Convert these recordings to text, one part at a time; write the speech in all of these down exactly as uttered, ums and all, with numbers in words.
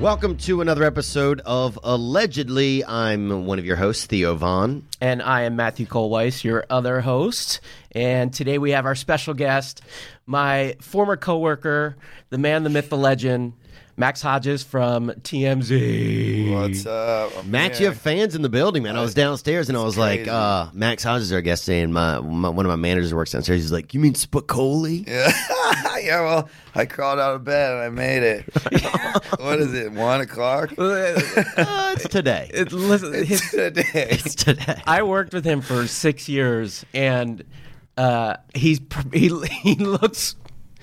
Welcome to another episode of Allegedly. I'm one of your hosts, Theo Vaughn. And I am Matthew Kohlweiss, your other host. And today we have our special guest, my former coworker, the man, the myth, the legend, Max Hodges from T M Z. What's up? Max, you have fans in the building, man. I was downstairs and I was crazy. like, uh, Max Hodges is our guest today, and my, my one of my managers works downstairs. He's like, you mean Spicoli? Yeah. Yeah, well, I crawled out of bed and I made it. What is it, one o'clock? Uh, it's today. It, listen, It's his, today. It's today. I worked with him for six years, and uh, he's he he looks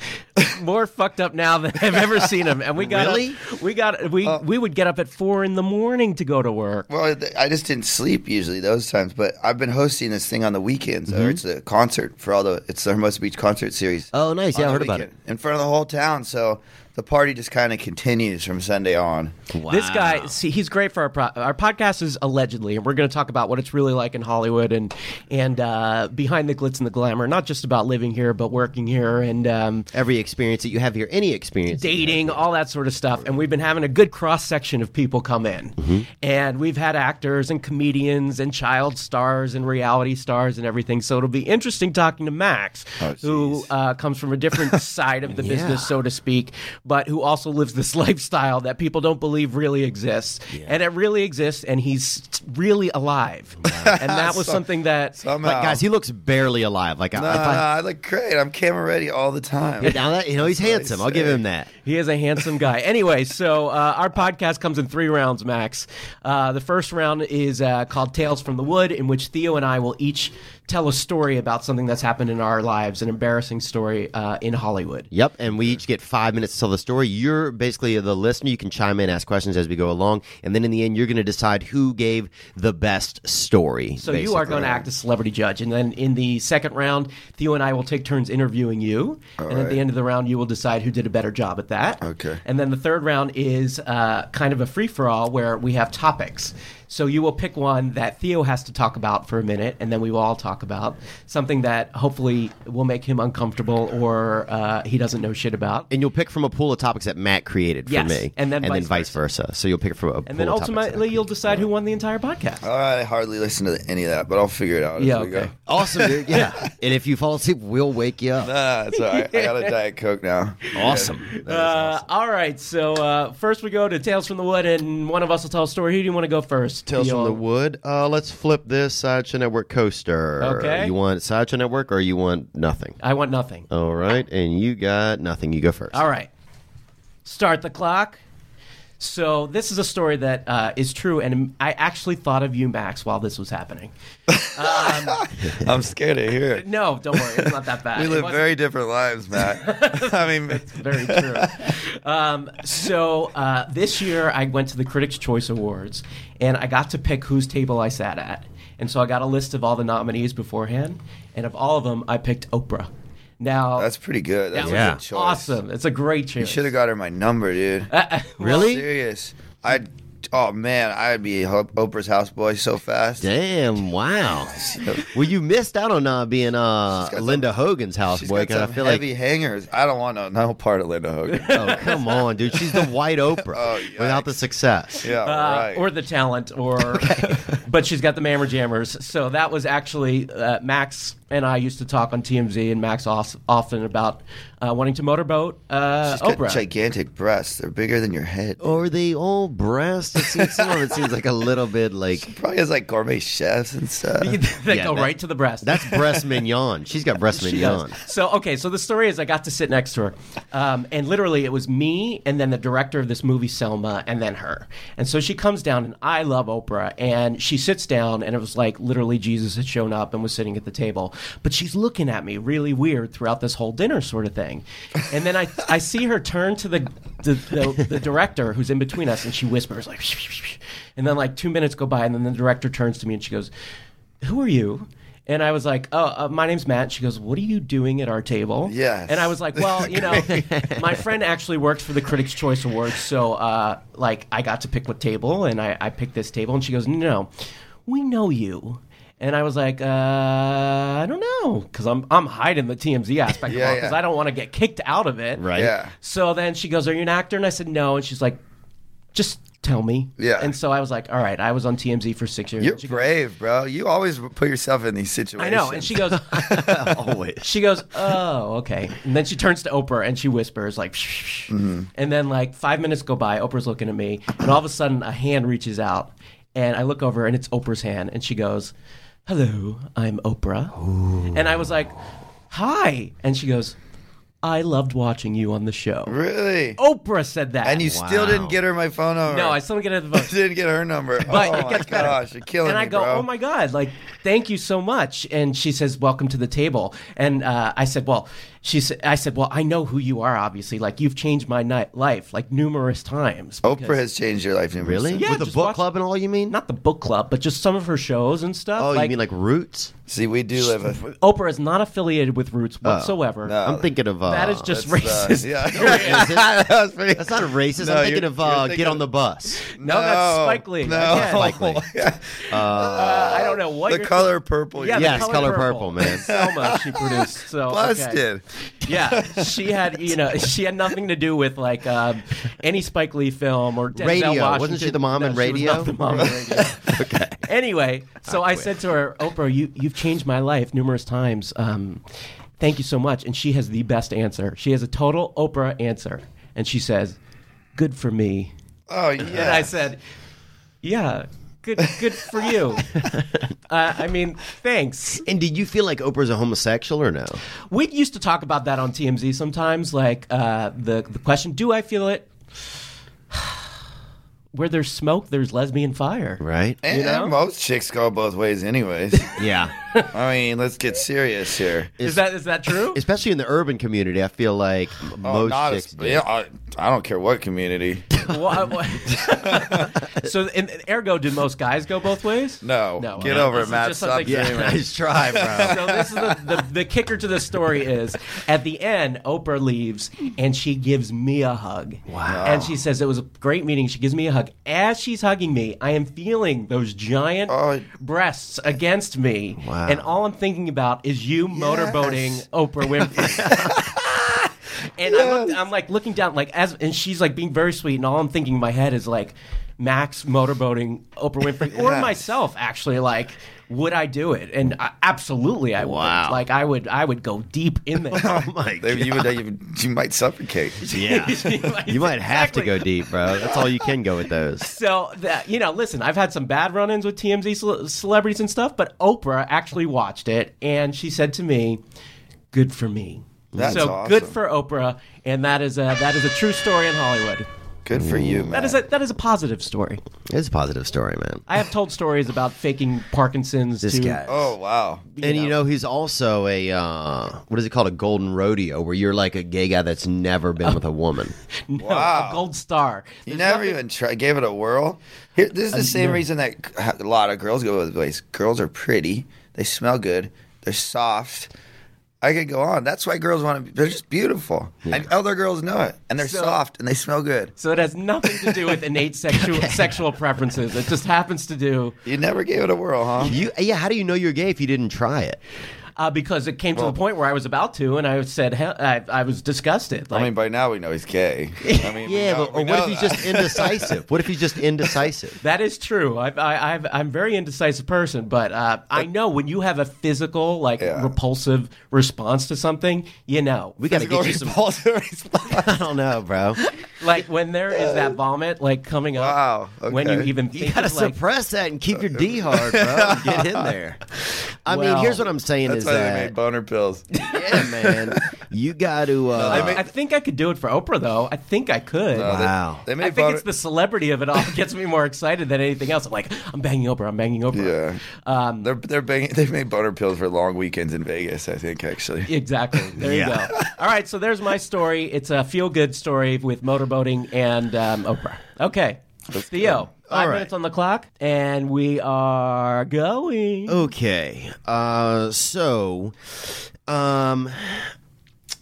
more fucked up now than I've ever seen him. And we got Really? up, we got we we would get up at four in the morning to go to work. Well, I just didn't sleep usually those times, but I've been hosting this thing on the weekends. Mm-hmm. Or it's a concert for all the, it's the Hermosa Beach concert series. Oh, nice. Yeah, on I the heard about it. weekend, in front of the whole town. So the party just kind of continues from Sunday on. Wow. This guy, see, he's great for our pro- our podcast is Allegedly, and we're going to talk about what it's really like in Hollywood and and uh, behind the glitz and the glamour, not just about living here, but working here and um, Every experience that you have here, any experience. that you have. dating, all that sort of stuff. And we've been having a good cross section of people come in, Mm-hmm. and we've had actors and comedians and child stars and reality stars and everything. So it'll be interesting talking to Max, Oh, who jeez. uh, comes from a different side of the Yeah. business, so to speak, but who also lives this lifestyle that people don't believe really exists. And it really exists, and he's really alive. And that was So- something that... Somehow. But guys, he looks barely alive. Like, no, I, no, if I, I look great. I'm camera ready all the time. now that, you know, he's That's what I handsome. I'll give say. him that. He is a handsome guy. Anyway, so uh, our podcast comes in three rounds, Max. Uh, the first round is uh, called Tales from the Wood, in which Theo and I will each tell a story about something that's happened in our lives, an embarrassing story uh, in Hollywood. Yep, and we each get five minutes to tell the story. You're basically the listener. You can chime in, ask questions as we go along, and then in the end, you're going to decide who gave the best story. So you are going to act as celebrity judge, and then in the second round, Theo and I will take turns interviewing you, and at right. the end of the round, you will decide who did a better job at that. Okay. And then the third round is uh, kind of a free-for-all where we have topics. So you will pick one that Theo has to talk about for a minute, and then we will all talk about something that hopefully will make him uncomfortable or uh, he doesn't know shit about. And you'll pick from a pool of topics that Matt created for Yes, me, and then vice vice versa. So you'll pick from a pool And then of topics that I ultimately, created. you'll decide who won the entire podcast. All right, I hardly listen to any of that, but I'll figure it out as Yeah, we okay. go. Awesome, dude. Yeah. And if you fall asleep, we'll wake you up. Nah, it's all right. I got a Diet Coke now. Awesome. Yeah, that is Uh, awesome. all right, so uh, first we go to Tales from the Wood, and one of us will tell a story. Who do you want to go first? Tales Theo? from the Wood. Uh, let's flip this Sideshow Network coaster. Okay. You want Sideshow Network or you want nothing? I want nothing. All right. And you got nothing. You go first. All right. Start the clock. So this is a story that uh, is true, and I actually thought of you, Max, while this was happening. Um, I'm scared to hear it. no, don't worry. It's not that bad. We It live wasn't- very different lives, Matt. I mean, Very true. Um, so uh, this year I went to the Critics' Choice Awards, and I got to pick whose table I sat at. And so I got a list of all the nominees beforehand, and of all of them, I picked Oprah. Now, that's pretty good. That's that a Yeah. good choice. awesome. It's a great choice. You should have got her my number, dude. Really? Serious. I'd. Oh man, I'd be Ho- Oprah's houseboy so fast. Damn! Wow. Well, you missed out on not being uh, She's got Linda some- Hogan's She's houseboy. got Because I some feel heavy like, hangers. I don't want no, no part of Linda Hogan. oh come on, dude, she's the white Oprah Oh, without yikes. the success. Yeah, Uh, right. or the talent, or but she's got the Mammer Jammers. So that was actually uh, Max and I used to talk on T M Z, and Max os- often about uh, wanting to motorboat uh, She's got Oprah. gigantic breasts. They're bigger than your head. Or the old breast. It seems, some of it seems like a little bit like Probably has like gourmet chefs and stuff. they Yeah, go that- right to the breast. that's breast mignon. She's got breast She mignon. does. So okay, so the story is I got to sit next to her, um, and literally it was me and then the director of this movie Selma and then her. And so she comes down, and I love Oprah, and she sits down, and it was like literally Jesus had shown up and was sitting at the table, but she's looking at me really weird throughout this whole dinner sort of thing. And then I I see her turn to the the, the, the director who's in between us, and she whispers like, and then like two minutes go by, and then the director turns to me and she goes, "Who are you?" And I was like, oh, uh, my name's Matt. She goes, what are you doing at our table? Yes. And I was like, well, you know, my friend actually works for the Critics' Choice Awards, so, uh, like, I got to pick what table, and I, I picked this table. And she goes, no, we know you. And I was like, uh, I don't know, because I'm I'm hiding the T M Z aspect Yeah, because yeah. I don't want to get kicked out of it. Right. Yeah. So then she goes, are you an actor? And I said, no. And she's like, just tell me. Yeah. And so I was like, all right, I was on T M Z for six years. You're She goes, brave, bro. You always put yourself in these situations. I know. And she goes, Always. she goes, oh, okay. And then she turns to Oprah and she whispers like, shh, shh. Mm-hmm. And then like five minutes go by. Oprah's looking at me, and all of a sudden a hand reaches out, and I look over and it's Oprah's hand, and she goes, hello, I'm Oprah. Ooh. And I was like, hi. And she goes, I loved watching you on the show. Really? Oprah said that. And you Wow. still didn't get her my phone number. No, I still didn't get it. The phone. didn't get her number. But oh it my gets better. gosh, you're killing and me, I go, bro. oh my God, like, thank you so much. And she says, welcome to the table. And uh, I said, well, she said, I said, well, I know who you are, obviously. Like, you've changed my ni- life, like, numerous times. Oprah because- has changed your life. numerous Really? times. Yeah, With the just book watch- club and all, you mean? Not the book club, but just some of her shows and stuff. Oh, like, you mean like Roots? See, we do live a... Oprah is not affiliated with Roots whatsoever. no. I'm thinking of. Uh, That is just That's, uh, racist. yeah. Is it? That was pretty- That's not racist. No, I'm thinking you're- of you're uh, thinking Get on of- the Bus. No, that's Spike Lee. No. Again. Spike Lee. Uh, I don't know what the you're color purple. Yeah, you- the Yes, Color Purple, man. Selma, she produced. So okay. busted. Yeah, she had you know she had nothing to do with like um, any Spike Lee film or Denzel Radio. Washington. Wasn't she the mom no, in she was Radio? not the mom in Radio. Okay. Anyway, so I said to her, Oprah, you you've changed my life numerous times. Um, thank you so much. And she has the best answer. She has a total Oprah answer, and she says, "Good for me." Oh, yeah. And I said, "Yeah, good, good for you." uh, I mean, thanks. And did you feel like Oprah's a homosexual or no? We used to talk about that on T M Z sometimes. Like uh, the the question, "Do I feel it?" Where there's smoke, there's lesbian fire. Right? And, you know? and most chicks go both ways anyways. Yeah. I mean, let's get serious here. Is that is that true? Especially in the urban community, I feel like m- Oh, most not chicks as, do. yeah, I, I don't care what community. What- what- so, in, ergo, do most guys go both ways? No. No, Get okay. over This it, is Matt. just Stop something- dreaming. Yeah, nice try, bro. So this is the, the, the kicker to the story is at the end, Oprah leaves and she gives me a hug. Wow. And she says it was a great meeting. She gives me a hug. As she's hugging me, I am feeling those giant Oh. breasts against me. Wow. And all I'm thinking about is you motorboating Oprah Winfrey. And I looked, I'm like looking down, like as, and she's like being very sweet, and all I'm thinking in my head is like, Max motorboating Oprah Winfrey, or Yes. myself actually. Like, would I do it? And I, absolutely, I would. Wow. Like, I would, I would go deep in there. Oh my They- god. you, would, you, you might suffocate. Yeah. You might have to Exactly. go deep, bro. That's all you can go with those. So that you know, listen, I've had some bad run-ins with T M Z cele- celebrities and stuff, but Oprah actually watched it, and she said to me, "Good for me." That's so awesome. good for Oprah, and that is a that is a true story in Hollywood. Good for you, man. That is a that is a positive story. It's a positive story, man. I have told stories about faking Parkinson's. This to, guy. Oh, wow. And you know, he's also a uh, what is it called? A golden rodeo, where you're like a gay guy that's never been with a woman. No, Wow. a gold star. You There's never nothing- even try, gave it a whirl. Here, this is the same reason that a lot of girls go both ways. Girls are pretty. They smell good. They're soft. I could go on. That's why girls want to be. They're just beautiful. And other girls know it. And they're So- soft and they smell good. So it has nothing to do with innate sexual sexual preferences. It just happens to do You never gave it a whirl, huh? You, yeah. How do you know you're gay if you didn't try it? uh, because it came to the point where I was about to, and I said "Hell," I, I was disgusted. Like, I mean, by now we know he's gay. I mean, we Yeah, know- but we or what know if he's that. just indecisive? What if he's just indecisive? that is true. I, I, I've, I'm a very indecisive person, but uh, I know when you have a physical, like Yeah. repulsive response to something, you know. We got to Physical get you some. repulsive response. I don't know, bro. Like when there is that vomit, like coming up. Wow, When you okay. even You think gotta of, like, suppress that and keep your D hard, bro. Get in there. I Well, mean, here's what I'm saying That's is why they that made boner pills. yeah, man, you got to. Uh, I, make- I think I could do it for Oprah, though. I think I could. No, they- Wow. They, made I think boner- it's the celebrity of it all that gets me more excited than anything else. I'm like, I'm banging Oprah. I'm banging Oprah. Yeah. Um, They're they're banging, they made boner pills for long weekends in Vegas. I think actually. Exactly. There Yeah. you go. All right, so there's my story. It's a feel-good story with motorboating and um, Oprah. Okay, Theo, five All right. minutes on the clock, and we are going. Okay. Uh, so, um,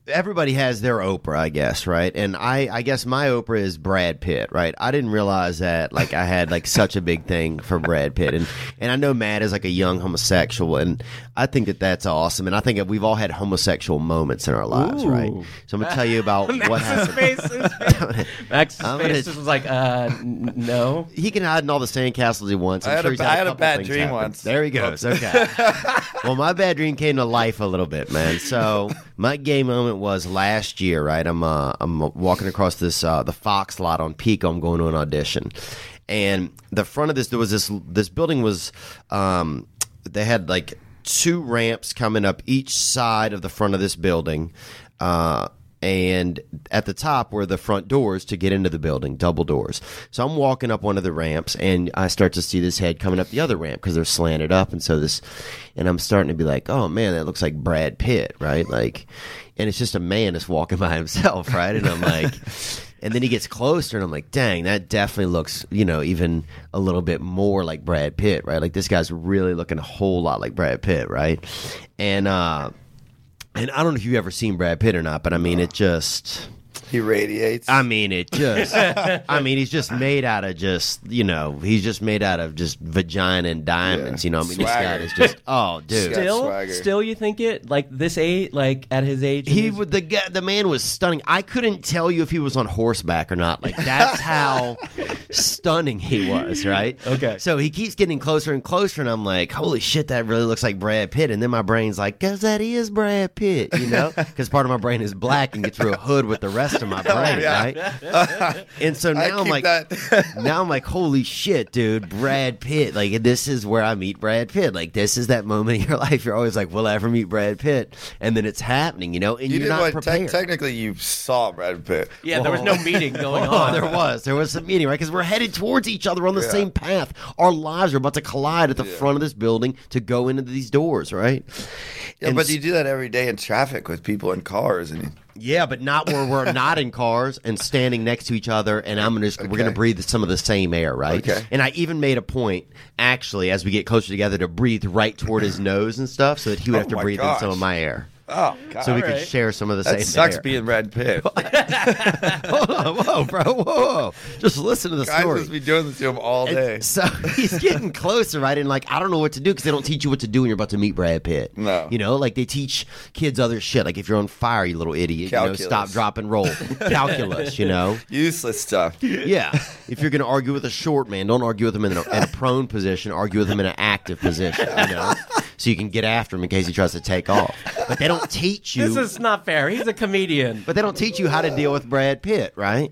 everybody has their Oprah, I guess, right? And I, I guess my Oprah is Brad Pitt, right? I didn't realize that, like, I had like such a big thing for Brad Pitt, and and I know Matt is like a young homosexual, and I think that that's awesome, and I think that we've all had homosexual moments in our lives, Ooh. right? So I'm gonna tell you about what happened. Face, his face. Max's I'm face gonna- was like, uh, n- no. He can hide in all the sandcastles he wants. I'm I had sure a- he's I had a couple bad things dream happen. once. There he goes. Okay. Well, my bad dream came to life a little bit, man. So my gay moment was last year, right? I'm uh, I'm walking across this uh, the Fox lot on Pico. I'm going to an audition, and the front of this there was this this building was um, they had like two ramps coming up each side of the front of this building. Uh, And at the top were the front doors to get into the building, double doors. So I'm walking up one of the ramps, and I start to see this head coming up the other ramp because they're slanted up. And so this, and I'm starting to be like, oh man, that looks like Brad Pitt, right? Like, and it's just a man that's walking by himself, right? And I'm like, and then he gets closer, and I'm like, dang, that definitely looks, you know, even a little bit more like Brad Pitt, right? Like this guy's really looking a whole lot like Brad Pitt, right? And, uh, And I don't know if you've ever seen Brad Pitt or not, but I mean, it just... He radiates. I mean, it just... I mean, he's just made out of just, you know, he's just made out of just vagina and diamonds, Yeah. you know? I mean, Swagger. this guy is just... Oh, dude. got Still, swagger. still, you think it like this age, like at his age? He he's- would the guy, the man was stunning. I couldn't tell you if he was on horseback or not. Like that's how stunning he was, right? Okay. So he keeps getting closer and closer, and I'm like, holy shit, that really looks like Brad Pitt. And then my brain's like, cause that is Brad Pitt, you know? Because part of my brain is black and gets through a hood with the rest of my brain, yeah. right? And so I now I'm keep like, that. now I'm like, holy shit, dude, Brad Pitt. Like, this is where I meet Brad Pitt. Like, this is that moment in your life. You're always like, will I ever meet Brad Pitt? And then it's happening, you know, and You you're did not what? prepared. Te- technically, you saw Brad Pitt. yeah, there was no meeting going Oh, on. there was. There was some meeting, right? Because we're headed towards each other on the Yeah. same path. Our lives are about to collide at the front of this building to go into these doors, right? Yeah, And but s- you do that every day in traffic with people in cars, and Yeah, but not where we're not in cars and standing next to each other, and I'm gonna just, we're gonna Okay. breathe some of the same air, right? Okay. And I even made a point, actually, as we get closer together, to breathe right toward his nose and stuff, so that he would Oh have to my breathe in gosh. some of my air, oh god, so we All could right. share some of the that same sucks air. being Brad Pitt. Hold on, whoa, bro, whoa, whoa, just listen to the Guys story. must be doing this to him all And day. so he's getting closer, right? And like, I don't know what to do because they don't teach you what to do when you're about to meet Brad Pitt. No. You know, like they teach kids other shit. Like if you're on fire, you little idiot, Calculus. you know, stop, drop, and roll. Calculus, you know? Useless stuff. Yeah. If you're going to argue with a short man, don't argue with him in a, in a prone position. Argue with him in an active position, you know? So you can get after him in case he tries to take off. But they don't teach you. This is not fair. He's a comedian. But they don't teach you how to deal with Brad Pitt, right?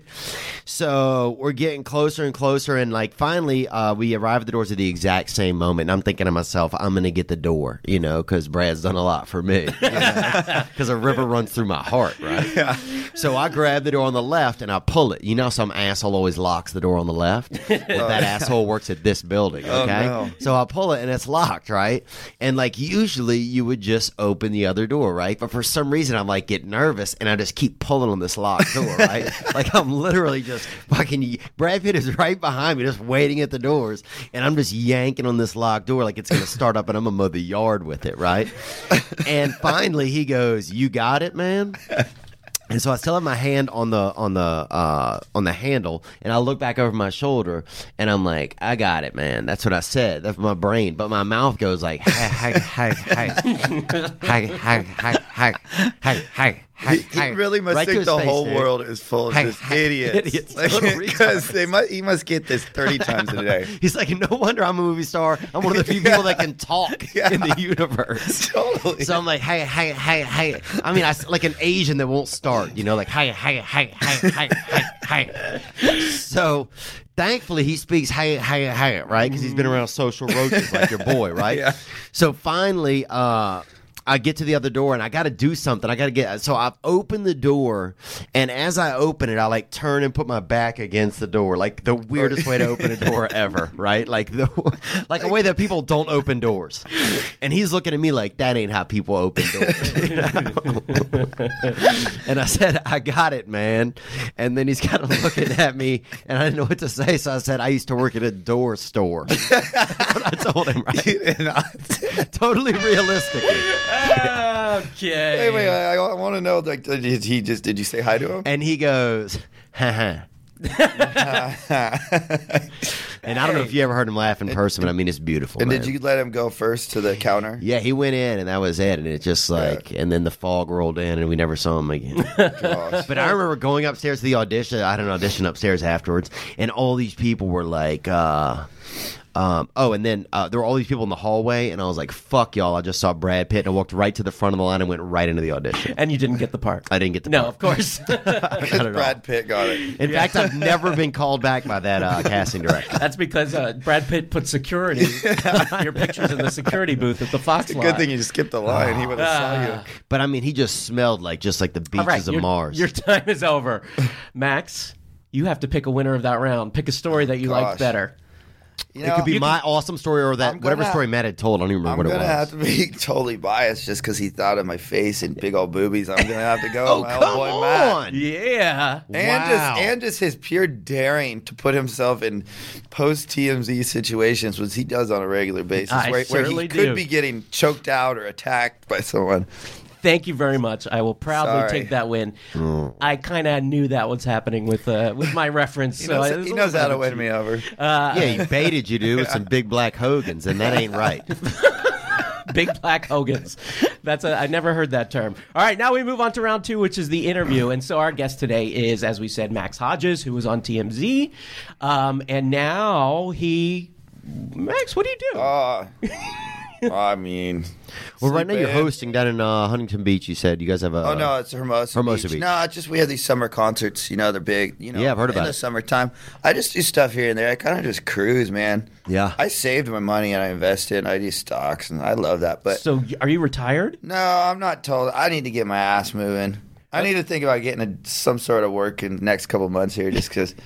So we're getting closer and closer, and like finally, uh, we arrive at the doors at the exact same moment. And I'm thinking to myself, I'm gonna get the door, you know, because Brad's done a lot for me, because a river runs through my heart, right? Yeah. So I grab the door on the left and I pull it. You know, some asshole always locks the door on the left. Well, that asshole works at this building, Oh, okay? no. So I pull it and it's locked, right? And like usually you would just open the other door, right? But for some reason I'm like get nervous and I just keep pulling on this locked door, right? Like I'm literally just fucking Brad Pitt is right behind me, just waiting at the doors, and I'm just yanking on this locked door like it's gonna start up and I'm gonna mow the yard with it, right? And finally he goes, "You got it, man." And so I still have my hand on the on the uh, on the handle, and I look back over my shoulder, and I'm like, "I got it, man." That's what I said. That's my brain, but my mouth goes like, "Hi, hi, hi, hi, hi, hi, hi, hi, hi, hi." He, he really must Right to think his the face, whole dude. world is full of Hey, just hey, idiots. idiots, total Because retards. they must, he must get this thirty times a day. He's like, no wonder I'm a movie star. I'm one of the few people that can talk Yeah. in the universe. Totally. So I'm like, hey, hey, hey, hey. I mean, I s- like an Asian that won't start, you know, like, hey, hey, hey, hey, hey, hey, hey. So thankfully he speaks hey, hey, hey, right? Because he's been around social roaches like your boy, right? Yeah. So finally, uh, I get to the other door and I got to do something. I got to get, so I've opened the door, and as I open it, I like turn and put my back against the door, like the weirdest way to open a door ever, right? Like the, like a way that people don't open doors. And he's looking at me like, that ain't how people open doors. You know? And I said, I got it, man. And then he's kind of looking at me, and I didn't know what to say, so I said, I used to work at a door store. That's what I told him, right? Totally realistically. Ah, Okay. Wait, wait, I, I want to know. Like, did he just? Did you say hi to him? And he goes, haha. And I don't know if you ever heard him laugh in person, but I mean, it's beautiful. And man. did you let him go first to the counter? Yeah, he went in, and that was it. And it just like, and then the fog rolled in, and we never saw him again. Gosh. But I remember going upstairs to the audition. I had an audition upstairs afterwards, and all these people were like, uh, um, oh, and then uh, there were all these people in the hallway, and I was like, fuck y'all. I just saw Brad Pitt, and I walked right to the front of the line and went right into the audition. And you didn't get the part. I didn't get the No, part. of course. Not at all. Brad Pitt got it. In fact, I've never been called back by that uh, casting director. That's because uh, Brad Pitt put security, your pictures in the security booth at the Fox lot. Good thing you just skipped the line. He would have saw you. But I mean, he just smelled like just like the beaches All right, of your, Mars. Your time is over. Max, you have to pick a winner of that round. Pick a story that you liked Gosh. better. You It know, could be you my awesome story or I'm that gonna whatever have- story Matt had told. I don't even I'm remember gonna what it have was. to be totally biased just because he thought of my face and big old boobies. I'm gonna have to go Oh, with my come old boy Matt. on. Yeah. And Wow. just and just his pure daring to put himself in post T M Z situations, which he does on a regular basis, I where, where he certainly could do. be getting choked out or attacked by someone. Thank you very much. I will proudly Sorry. take that win. I kind of knew that was happening with uh, with my reference. He so knows, it was he a knows little how to bit win of a me over. Yeah, he baited you, dude, with some big black Hogans, and that ain't right. Big black Hogans. That's a I never heard that term. All right, now we move on to round two, which is the interview. And so our guest today is, as we said, Max Hodges, who was on T M Z, um, and now he. Max, what do you do? Uh, I mean, Well, right now sleep you're in. hosting down in uh, Huntington Beach. You said you guys have a. Oh no, it's Hermosa, Hermosa Beach. Beach. No, it's just we have these summer concerts. You know, they're big. You know, Yeah, I've heard in about the it. summertime. I just do stuff here and there. I kind of just cruise, man. Yeah. I saved my money and I invested. And I do stocks, and I love that. But So are you retired? no, I'm not told. I need to get my ass moving. I need to think about getting a, some sort of work in the next couple months here, just because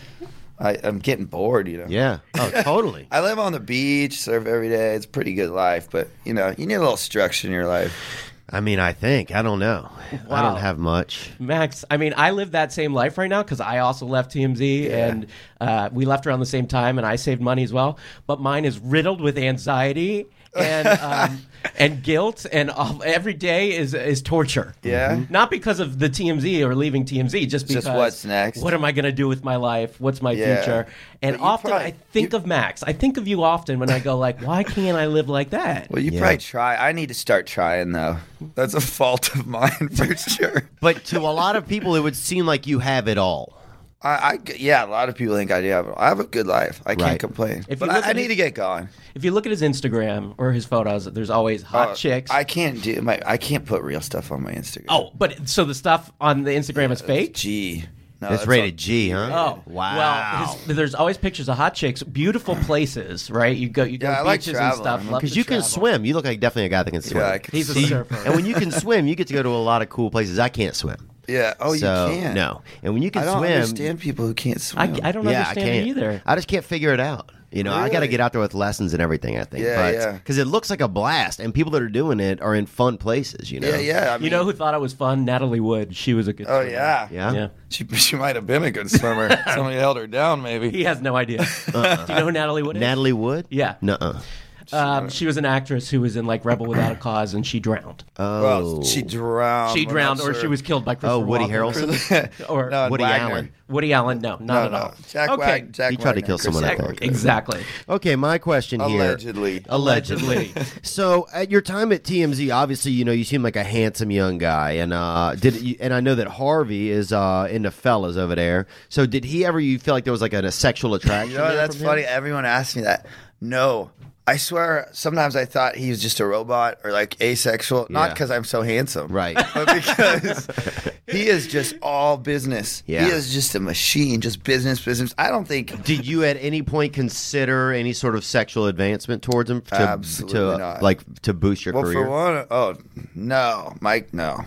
I'm getting bored. You know. Yeah. Oh, totally. I live on the beach, surf every day. It's a pretty good life, but you know, you need a little structure in your life. I mean, I think. I don't know. I Wow. don't have much. Max, I mean, I live that same life right now because I also left T M Z and uh, we left around the same time and I saved money as well. But mine is riddled with anxiety and um, and guilt, and all, every day is is torture. Yeah? Not because of the T M Z or leaving T M Z, just because Just what's next. What am I going to do with my life? What's my Yeah. future? And But you often probably- I think you- of Max. I think of you often when I go like, why can't I live like that? Well, you Yeah. probably try. I need to start trying though. That's a fault of mine for sure. But to a lot of people, it would seem like you have it all. I, I yeah, a lot of people think I do have. I have a good life. I can't Right. complain. If but you look I, I at need his- to get going. If you look at his Instagram or his photos, there's always hot Uh, chicks. I can't do my. I can't put real stuff on my Instagram. Oh, but so the stuff on the Instagram is fake? G. No, It's that's rated all- G, huh? Oh, wow. Well, his, there's always pictures of hot chicks, beautiful places, right? You go, you go Yeah, I like beaches and traveling. stuff. I'm love Because to you can travel. swim. You look like definitely a guy that can swim. Yeah, I can He's a see. surfer. And when you can swim, you get to go to a lot of cool places. I can't swim. Yeah. Oh, so, you can't. No. And when you can I don't swim, understand people who can't I, swim. I don't yeah, I understand can't it either. I just can't figure it out. You know, I got to Really? get out there with lessons and everything. I think, Yeah, but yeah. because it looks like a blast, and people that are doing it are in fun places. You know, Yeah, yeah. I mean, You know who thought it was fun? Natalie Wood. She was a good. Oh swimmer. yeah. yeah. Yeah. She she might have been a good swimmer. Somebody held her down, maybe. He has no idea. Do you know who Natalie Wood is? Natalie Wood. Yeah. Nuh-uh. Um, she was an actress who was in like Rebel Without a Cause, and she drowned. Oh, Well, she drowned. she We're drowned, not or sure. she was killed by Christopher Oh, Woody Walken. Harrelson. or No, Woody Wagner. Allen. Woody Allen. No, not No, at no. all. Jack okay. Wag- Jack He tried to Wagner, kill someone, I Chris think. Walken. Exactly. Okay, my question here. Allegedly. Allegedly. So, at your time at T M Z, obviously, you know, you seem like a handsome young guy, and uh, did you, and I know that Harvey is uh, into fellas over there. So, did he ever? You feel like there was like a, a sexual attraction? You know, there that's from him? funny. Everyone asks me that. No. I swear, sometimes I thought he was just a robot or like asexual. Not Yeah. because I'm so handsome. Right. But because he is just all business. Yeah. He is just a machine, just business, business. I don't think. Did you at any point consider any sort of sexual advancement towards him? To, Absolutely to, uh, not. Like to boost your Well, career? for one, oh, no. Mike, no.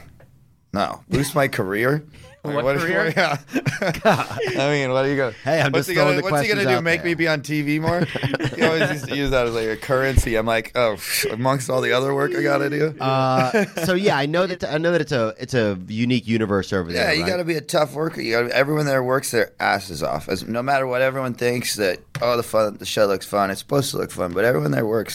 No. Boost my career? What What- career? yeah. I mean, what are you going to Hey, I'm what's just he throwing gonna, the What's he going questions to do? out Make there. me be on T V more? He always used to use that as like a currency. I'm like, oh, amongst all the other work I got to do. Uh, so yeah, I know that I know that it's a it's a unique universe over there. Yeah, you right? got to be a tough worker. You got to. Everyone there works their asses off. As no matter what everyone thinks that oh the fun the show looks fun. It's supposed to look fun, but everyone there works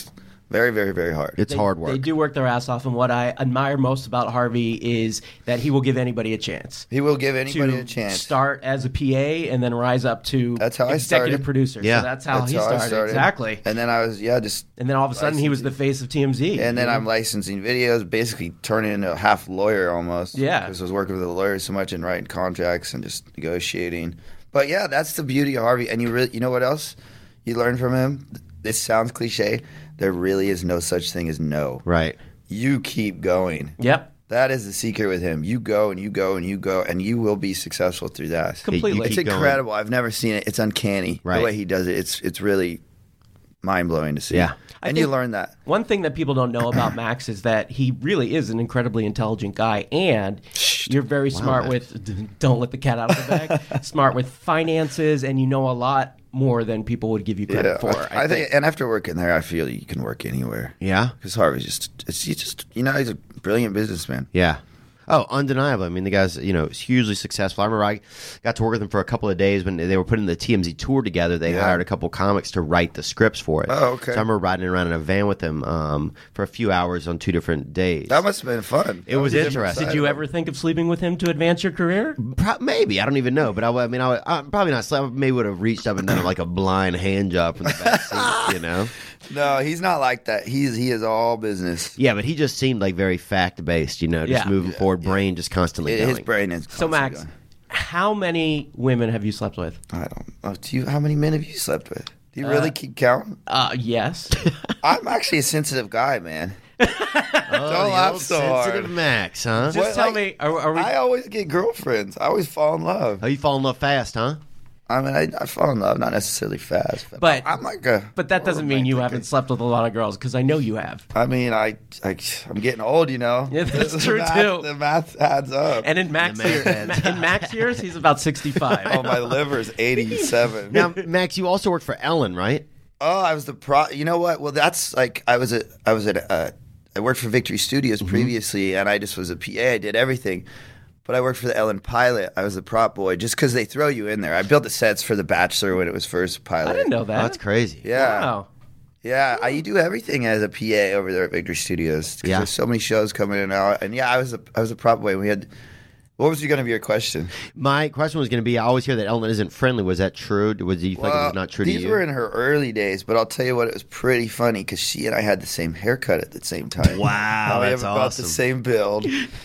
Very, very, very hard. It's They, hard work. They do work their ass off, and what I admire most about Harvey is that he will give anybody a chance. He will give anybody to a chance. start as a P A and then rise up to That's how I executive started. producer. Yeah. So that's how That's he how I started. started. Exactly. And then I was, yeah, just. And then all of a sudden, he was the face of T M Z. And then you know? I'm licensing videos, basically turning into a half lawyer almost. Yeah. Because I was working with the lawyers so much and writing contracts and just negotiating. But yeah, that's the beauty of Harvey. And you really, you know what else you learn from him? This sounds cliche. There really is no such thing as no. right. You keep going. Yep. That is the secret with him. You go and you go and you go, and you will be successful through that. Completely. you It's keep going. incredible. I've never seen it. It's uncanny Right. the way he does it. It's it's really mind blowing to see. Yeah. I and you think- learn that. One thing that people don't know about Max is that he really is an incredibly intelligent guy, and you're very smart man. with, don't let the cat out of the bag, smart with finances, and you know a lot more than people would give you credit Yeah, for. I, I think, and after working there, I feel you can work anywhere. Yeah. Because Harvey's just, it's, he's just, you know, he's a brilliant businessman. Yeah. Oh, undeniable. I mean, the guy's, you know, hugely successful. I remember I got to work with him for a couple of days when they were putting the T M Z tour together. They Yeah. hired a couple comics to write the scripts for it. Oh, okay. So I remember riding around in a van with him um, for a few hours on two different days. That must have been fun. It was That a different interesting. side Did you of ever it. think of sleeping with him to advance your career? Pro- maybe. I don't even know. But I, I mean, I, I probably not. I maybe would have reached up and done like a blind hand job from the back seat, you know? No, he's not like that. He's he is all business. Yeah, but he just seemed like very fact based, you know, just Yeah. moving forward, brain just constantly It- going. his brain is. So, constantly Max, going. how many women have you slept with? I don't. Oh, do you? How many men have you slept with? Do you really keep count? Uh, yes. I'm actually a sensitive guy, man. Oh, Don't the laugh old so sensitive hard. Max, huh? Just What, tell like, me, are, are we... I always get girlfriends. I always fall in love. Oh, you fall in love fast, huh? I mean, I, I fall in love, not necessarily fast, but, But- I'm like a. But that doesn't mean you romantic. haven't slept with a lot of girls, because I know you have. I mean, I, I I'm getting old, you know. Yeah, that's The true, math- too. The math adds up. And in Max, The math years, heads. in Max years, he's about sixty-five. oh, my liver's eighty-seven. Now, Max, you also worked for Ellen, right? Oh, I was the pro. You know what? Well, that's like I was a I was at uh, I worked for Victory Studios Mm-hmm. previously, and I just was a P A. I did everything, but I worked for the Ellen pilot. I was the prop boy, just because they throw you in there. I built the sets for The Bachelor when it was first pilot. I didn't know that. Oh, that's crazy. Yeah, Wow. yeah. I, you do everything as a P A over there at Victory Studios. 'Cause Yeah. there's so many shows coming in and out, and yeah, I was a I was a prop boy. We had. What was going to be your question? My question was going to be: I always hear that Ellen isn't friendly. Was that true? Was do you think it was not true to these you? were in her early days, but I'll tell you what, it was pretty funny because she and I had the same haircut at the same time. Wow, we that's have about awesome. the same build,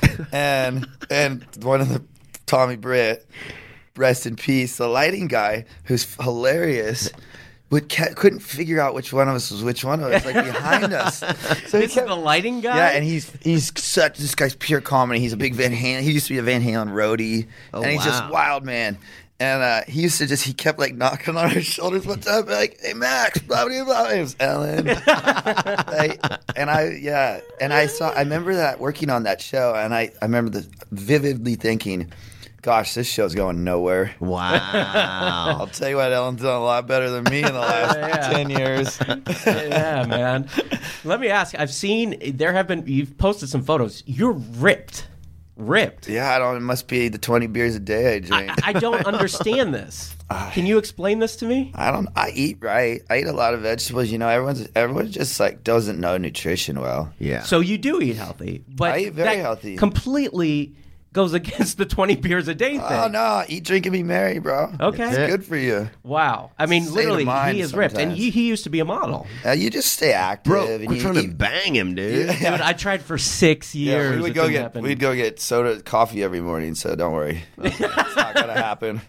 and and one of the Tommy Britt, rest in peace, the lighting guy who's hilarious. Would, ca- couldn't figure out which one of us was which one of us, like behind us. So he This kept- is the lighting guy? yeah, and he's he's such this guy's pure comedy. He's a big Van Halen. He used to be a Van Halen roadie, Oh, and he's just wow. wild man. And uh, he used to just he kept like knocking on our shoulders one time, like, "Hey Max, blah blah blah." It was Ellen, Like, and I yeah, and I saw I remember that working on that show, and I I remember the vividly thinking, "Gosh, this show's going nowhere." Wow. I'll tell you what, Ellen's done a lot better than me in the last Yeah. ten years. Yeah, man. Let me ask. I've seen there have been. You've posted some photos. You're ripped, ripped. Yeah, I don't. It must be the twenty beers a day I drink. I, I don't understand this. Can you explain this to me? I don't. I eat right. I eat a lot of vegetables. You know, everyone's everyone just like doesn't know nutrition well. Yeah. So you do eat healthy, but I eat very that healthy. completely goes against the twenty beers a day thing. Oh no, eat, drink, and be merry, bro. Okay. it's good for you. Wow. I mean, State of literally, mind he is ripped, and sometimes. he, he used to be a model. Uh, you just stay active. Bro, and quit you trying to eat- bang him, dude. Yeah. Dude, I tried for six Yeah, years. we would It go didn't get happen. we'd go get soda, coffee every morning. So don't worry, it's not gonna happen.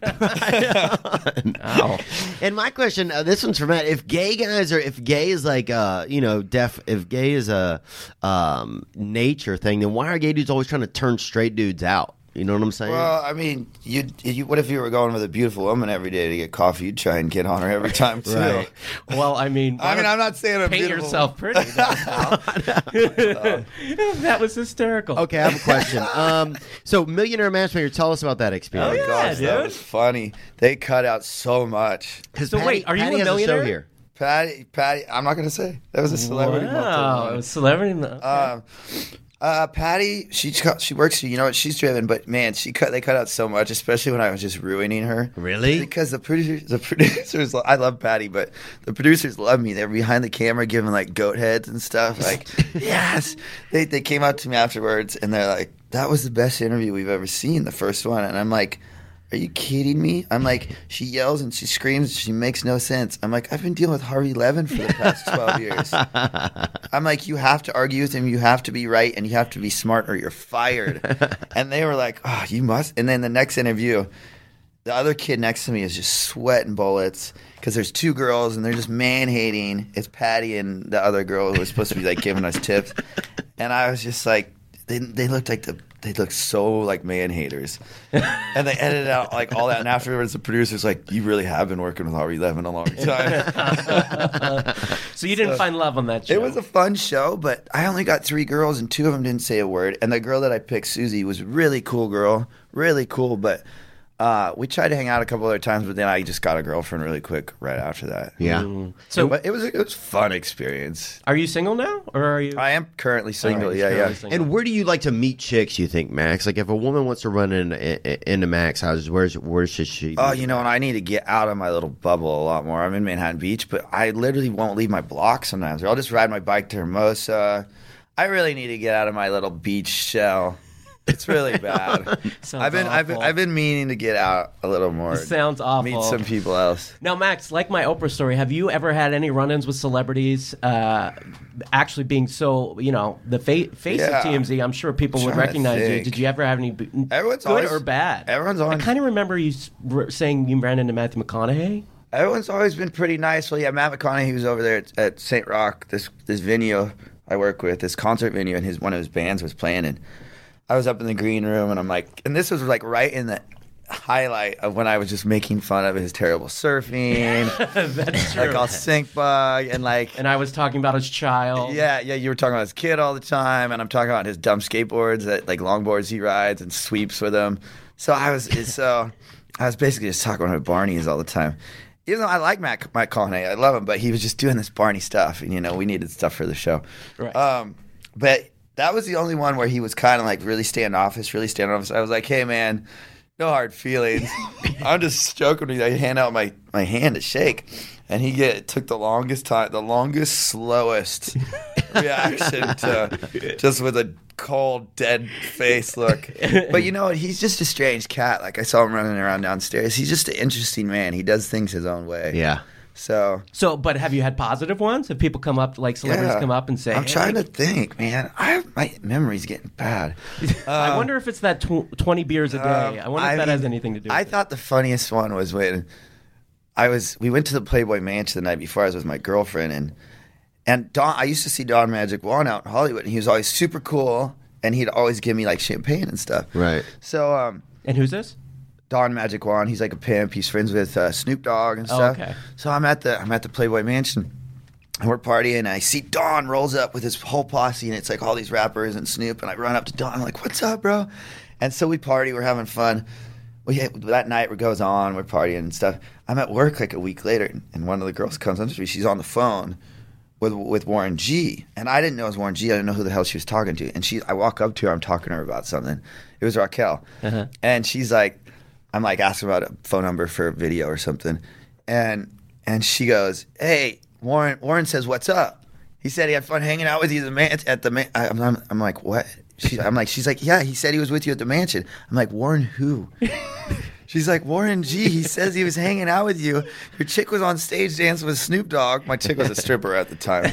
Ow. And my question, uh, this one's for Matt. If gay guys are, if gay is like, uh, you know, deaf, if gay is a um, nature thing, then why are gay dudes always trying to turn straight dudes out? You know what I'm saying? Well, I mean, you, you what if you were going with a beautiful woman every day to get coffee? You'd try and get on her every time too. Right. Well, I mean, I mean, I'm not saying I'm paint beautiful. yourself pretty. That was hysterical. okay, I have a question. Um, so, Millionaire Matchmaker, tell us about that experience. Oh yeah, gosh, that dude. was funny. They cut out so much. Because So wait, are you a has millionaire? show here. Patty, Patty, I'm not gonna say that was a celebrity. Wow, it was celebrity. Um, Uh, Patty, she cut- she works. You know what? She's driven, but man, she cut. They cut out so much, especially when I was just ruining her. Really? Because the producers, the producers, I love Patty, but the producers love me. They're behind the camera giving like goat heads and stuff. Like, yes. They they came out to me afterwards and they're like, "That was the best interview we've ever seen." The first one, and I'm like, "Are you kidding me?" I'm like, she yells and she screams. She makes no sense. I'm like, I've been dealing with Harvey Levin for the past twelve years. I'm like, you have to argue with him. You have to be right and you have to be smart or you're fired. And they were like, oh, you must. And then the next interview, the other kid next to me is just sweating bullets because there's two girls and they're just man-hating. It's Patty and the other girl who was supposed to be like giving us tips. And I was just like, they they looked like the they looked so like man haters, and they edited out like all that. And afterwards, the producer's like, "You really have been working with Harvey Levin a long time." So you didn't so, find love on that show. It was a fun show, but I only got three girls, and two of them didn't say a word. And the girl that I picked, Susie, was a really cool girl, really cool, but. Uh, we tried to hang out a couple other times, but then I just got a girlfriend really quick right after that. Yeah. Mm. So it, it was a, it was a fun experience. Are you single now, or are you? I am currently single. Right, yeah, currently yeah. single. And where do you like to meet chicks? You think, Max? Like, if a woman wants to run in, in, into Max houses, where's where should she? Oh, you know, and I need to get out of my little bubble a lot more. I'm in Manhattan Beach, but I literally won't leave my block sometimes. Or I'll just ride my bike to Hermosa. I really need to get out of my little beach shell. It's really bad. I've been, I've been, I've been meaning to get out a little more. It sounds awful. Meet some people else. Now, Max, like my Oprah story, have you ever had any run-ins with celebrities? Uh, actually, being so, you know, the fa- face Yeah. of T M Z, I'm sure people I'm would trying to recognize you. think. Did you ever have any b- Everyone's good always- or bad? everyone's I always- kind of remember you s- r- saying you ran into Matthew McConaughey. Everyone's always been pretty nice. Well, yeah, Matt McConaughey, he was over there at, at Saint Rock, this this venue I work with, this concert venue, and his one of his bands was playing, and I was up in the green room, and I'm like, and this was like right in the highlight of when I was just making fun of his terrible surfing, That's true. like all sink bug, and like, And I was talking about his child. yeah, yeah, you were talking about his kid all the time, and I'm talking about his dumb skateboards, that like longboards he rides and sweeps with them. So I was, so I was basically just talking about Barney's all the time. Even though I like Matt, Matt McConaughey, I love him, but he was just doing this Barney stuff, and you know, we needed stuff for the show. Right. Um, but. That was the only one where he was kind of like really standoffish, really standoffish. I was like, hey, man, no hard feelings. I'm just joking with you. I hand out my, my hand to shake. And he get, took the longest time, the longest, slowest reaction to just with a cold, dead face look. But you know what? He's just a strange cat. Like I saw him running around downstairs. He's just an interesting man. He does things his own way. Yeah. So, So, but have you had positive ones? Have people come up, like celebrities yeah. come up and say, I'm hey, trying to think, man. I have, my memory's getting bad. I wonder if it's that tw- twenty beers a day. Um, I wonder if I that mean, has anything to do with I it. thought the funniest one was when I was we went to the Playboy Mansion the night before. I was with my girlfriend, and and Don. I used to see Don Magic Juan out in Hollywood, and he was always super cool, and he'd always give me like champagne and stuff. Right. So um, And who's this? Don Magic Juan, he's like a pimp. He's friends with uh, Snoop Dogg and Oh, stuff. okay. So I'm at the I'm at the Playboy Mansion. And we're partying, and I see Don rolls up with his whole posse, and it's like all these rappers and Snoop. And I run up to Don, I'm like, "What's up, bro?" And so we party, we're having fun. We that night goes on, we're partying and stuff. I'm at work like a week later, and one of the girls comes up to me. She's on the phone with with Warren G, and I didn't know it was Warren G. I didn't know who the hell she was talking to. And she, I walk up to her, I'm talking to her about something. It was Raquel, Uh-huh. and she's like, I'm like asking about a phone number for a video or something, and and she goes, "Hey, Warren. Warren says what's up. He said he had fun hanging out with you at the man at the man." I'm, I'm, I'm like, what? She, I'm like, she's like, yeah, he said he was with you at the mansion. I'm like, Warren who? She's like, Warren G. He says he was hanging out with you. Your chick was on stage dancing with Snoop Dogg. My chick was a stripper at the time.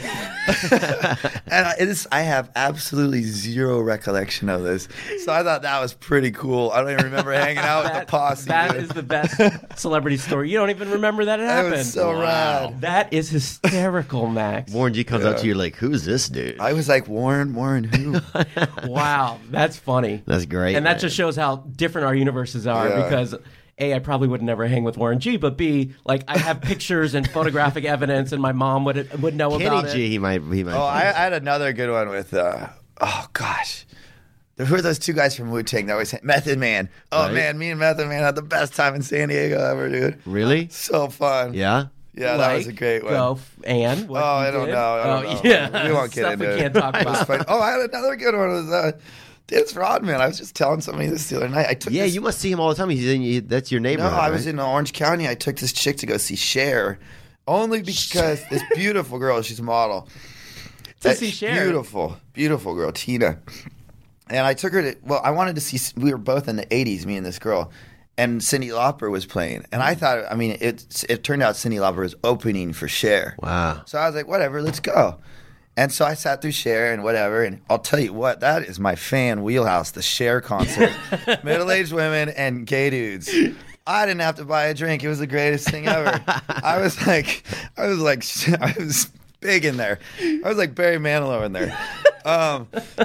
And I, it is, I have absolutely zero recollection of this. So I thought that was pretty cool. I don't even remember hanging out with the posse. That dude. is the best celebrity story. You don't even remember that it That happened. was so rad. That is hysterical, Max. Warren G comes up Yeah. to you like, who's this dude? I was like, Warren, Warren who? Wow, that's funny. That's great. And that man. just shows how different our universes are Yeah. because A, I probably would never hang with Warren G, but B, like I have pictures and photographic evidence and my mom would would know Kenny about G, it. he might. He might Oh, I, I had another good one with, uh, oh gosh. Who are those two guys from Wu-Tang that always Method Man? Oh Right. man, me and Method Man had the best time in San Diego ever, dude. really? So fun. Yeah. Yeah, that was a great one. Go f- and what Oh, you I don't did? know. I don't oh, know. yeah. We won't get Stuff into we it. can't talk It was about. fun. Oh, I had another good one. It was uh, Dennis Rodman. I was just telling somebody this the other night. I took Yeah, this, you must see him all the time. He's in. You, that's your No, neighborhood. I was right? in Orange County. I took this chick to go see Cher, only because this beautiful girl. She's a model. To Uh, see Cher. Beautiful, beautiful girl, Tina. And I took her to. Well, I wanted to see. We were both in the eighties, me and this girl. And Cyndi Lauper was playing, and I thought, I mean, it it turned out Cyndi Lauper was opening for Cher. Wow. So I was like, whatever, let's go. And so I sat through Cher and whatever, and I'll tell you what, that is my fan wheelhouse, the Cher concert. Middle-aged women and gay dudes. I didn't have to buy a drink. It was the greatest thing ever. I was like, I was like, I was big in there. I was like Barry Manilow in there. Um,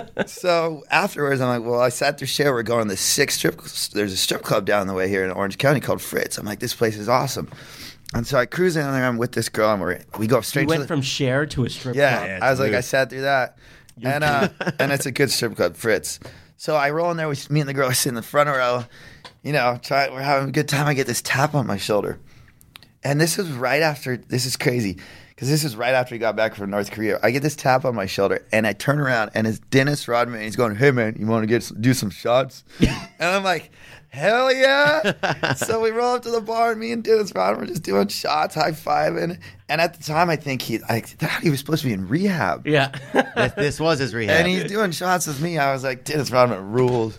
so afterwards, I'm like, well, I sat through Cher. We're going to the six strip. There's a strip club down the way here in Orange County called Fritz. I'm like, this place is awesome. And so I cruise in there. I'm with this girl, and we're, we go straight You to went the, from Cher to a strip yeah. club. Yeah, I was it's like, weird. I sat through that, and uh, and it's a good strip club, Fritz. So I roll in there. We, me and the girl sit in the front row. You know, try, we're having a good time. I get this tap on my shoulder, and this is right after. This is crazy. Because this is right after he got back from North Korea. I get this tap on my shoulder, and I turn around, and it's Dennis Rodman. He's going, "Hey man, you want to get do some shots?" And I'm like, "Hell yeah!" So we roll up to the bar, and me and Dennis Rodman were just doing shots, high fiving. And at the time, I think he, I thought he was supposed to be in rehab. Yeah. this, this was his rehab. And he's doing shots with me. I was like, Dennis Rodman rules.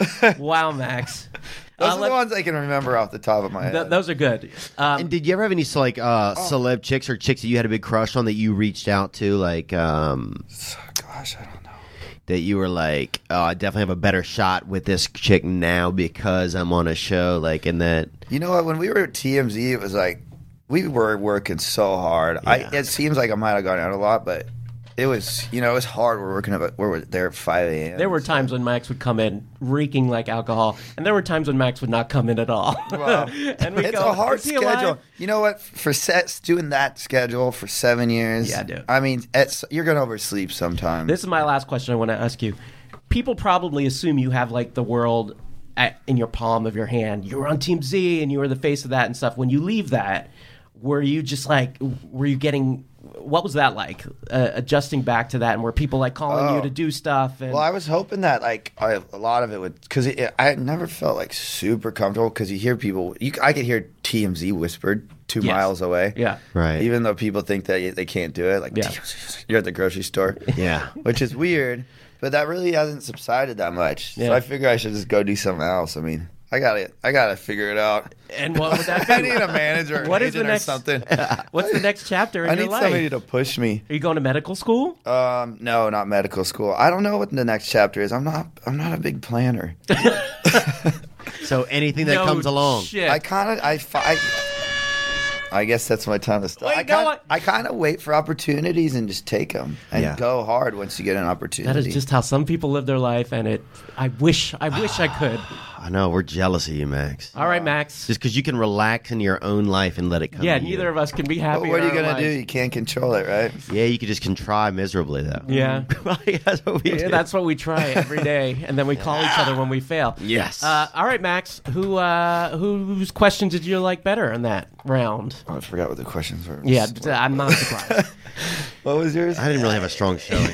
Wow, Max. Those Uh, are let- the ones I can remember off the top of my head. th- those are good. Um, And did you ever have any so, like uh, Oh. celeb chicks or chicks that you had a big crush on that you reached out to, like um, Gosh, I don't know. that you were like, oh, I definitely have a better shot with this chick now because I'm on a show, like, and that. You know what? When we were at T M Z, it was like we were working so hard. I, Yeah. it seems like I might have gone out a lot, but it was, you know, it was hard. We're working up. We were there at five a.m. there were times when Max would come in reeking like alcohol, and there were times when Max would not come in at all. Wow. and we It's go, a hard "Is he schedule. alive?" You know what? For sets, doing that schedule for seven years. Yeah, dude. I mean, it's, you're gonna oversleep sometimes. This is my last question I want to ask you. People probably assume you have like the world at, in your palm of your hand. You were on Team Z and you were the face of that and stuff. When you leave that, were you just like, were you getting, what was that like? Uh, adjusting back to that, and were people like calling you Oh. to do stuff? And Well, I was hoping that like I, a lot of it would, because I had never felt like super comfortable, because you hear people, you, I could hear T M Z whispered two Yes. miles away. Yeah. Right. Even though people think that they can't do it, like Yeah. you're at the grocery store, Yeah. which is weird, but that really hasn't subsided that much. Yeah. So I figure I should just go do something else. I mean, I got to I gotta figure it out. And what would that be? I need a manager, What an is the agent or next- something. What's the next chapter in I your need life? somebody to push me. Are you going to medical school? Um, no, not medical school. I don't know what the next chapter is. I'm not. I'm not a big planner. So anything that No comes along. shit. I kind of. I, fi- I. I guess that's my time to stop. Wait, I no, kind, what? I kind of wait for opportunities and just take them and Yeah. go hard once you get an opportunity. That is just how some people live their life, and it. I wish. I wish I could. I know we're jealous of you, Max. All right, Max. Just because you can relax in your own life and let it come. Yeah, to neither you. of us can be happy. But what in are you our gonna do? lives. You can't control it, right? Yeah, you could just contrive miserably though. Yeah. that's what we Yeah, do. that's what we try every day, and then we call each other when we fail. Yes. Uh, all right, Max. Who uh, whose questions did you like better in that round? Oh, I forgot what the questions were. Yeah, d- I'm not surprised. What was yours? I didn't really have a strong showing.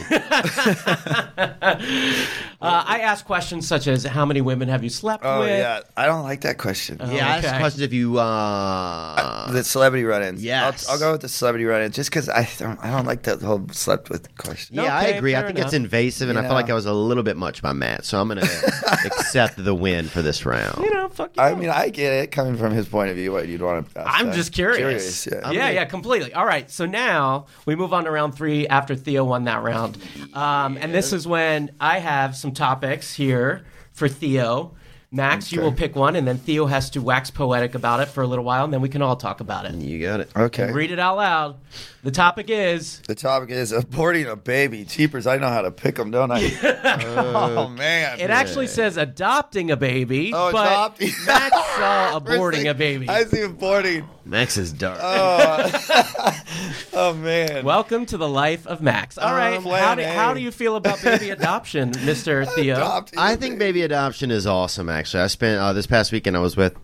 Uh, I asked questions such as, "How many women have you slept Oh with?" yeah, I don't like that question. yeah, I asked okay. questions if you. uh The celebrity run-ins. Yes. I'll, I'll go with the celebrity run-ins just because I don't. I don't like that whole slept with question. Yeah, I Okay, agree. I fair think enough. it's invasive, and You I feel know. like I was a little bit much by Matt, so I'm going to accept the win for this round. You know, fuck you. I mean, I get it coming from his point of view. What you'd want to? I'm just curious. yeah. yeah, yeah, completely. All right, so now we move on to round three after Theo won that round. Um, and this is when I have some topics here for Theo. Max, you Okay. will pick one, and then Theo has to wax poetic about it for a little while, and then we can all talk about it. You got it. Okay. Read it out loud. The topic is The topic is aborting a baby. Cheapers, I know how to pick them, don't I? oh man! it actually says adopting a baby, Oh, but adopting. Max saw First aborting thing- a baby. I see aborting. Max is dark. Oh, oh man! Welcome to the life of Max. All right, plan how do, A. how do you feel about baby adoption, Mister Theo? Adopting I a think baby. baby adoption is awesome. Actually, I spent uh, this past weekend. I was with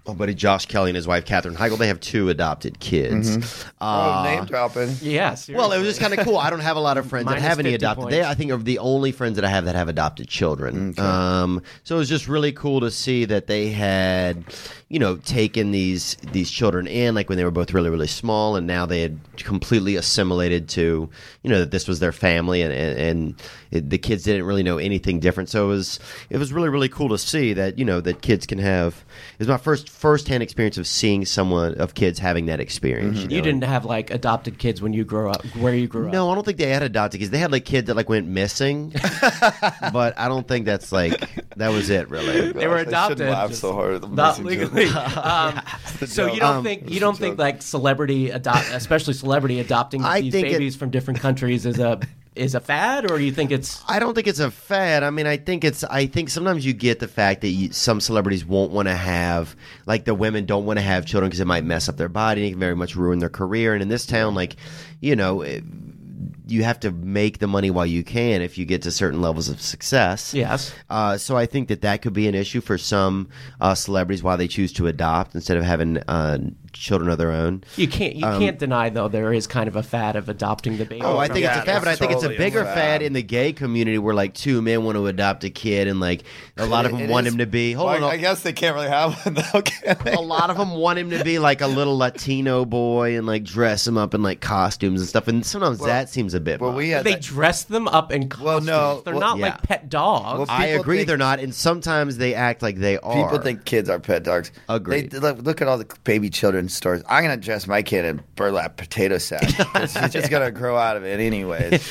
my buddy Josh Kelly and his wife Katherine Heigl, they have two adopted kids. Mm-hmm. Uh, oh, name dropping. Yeah, well, it was just kind of cool. I don't have a lot of friends that Minus have any fifty adopted. points. They, I think, are the only friends that I have that have adopted children. Okay. Um, so it was just really cool to see that they had, you know, taken these these children in, like when they were both really, really small, and now they had completely assimilated to, you know, that this was their family, and and, and it, the kids didn't really know anything different. So it was it was really, really cool to see that, you know, that kids can have. It was my first first-hand experience of seeing someone of kids having that experience. You, know? you didn't have like adopted kids when you grew up, where you grew up. No, I don't think they had adopted kids. They had like kids that like went missing, but I don't think that's like that was it really. They were Gosh, I adopted. shouldn't laugh just so hard at the Not missing legally. children. um, so you don't Um, think you don't think like celebrity adopt, especially celebrity adopting I these think it- babies from different countries is a is a fad, or do you think it's I don't think it's a fad. I mean, I think it's. I think sometimes you get the fact that you, some celebrities won't want to have, like the women don't want to have children because it might mess up their body, it can very much ruin their career. And in this town, like, you know, it, you have to make the money while you can if you get to certain levels of success. yes? Uh, so I think that that could be an issue for some uh, celebrities why they choose to adopt instead of having uh, children of their own. You can't you can't deny though there is kind of a fad of adopting the baby. Oh, I from- think yeah, it's a fad, but I it's think it's a totally a bigger fad. fad in the gay community where like two men want to adopt a kid and like a lot of It- them it want is- him to be. Hold Well, on, I guess they can't really have one though, can they? a lot of them want him to be like a little Latino boy and like dress him up in like costumes and stuff. And sometimes that seems a bit. Well, much. we had they that- dress them up in costumes. Well, no, they're well, not yeah. like pet dogs. Well, I people agree think- they're not, and sometimes they act like they are. People think kids are pet dogs. Agreed. They, look, look at all the baby children stores. I'm gonna dress my kid in burlap potato sack. She's just gonna grow out of it anyways.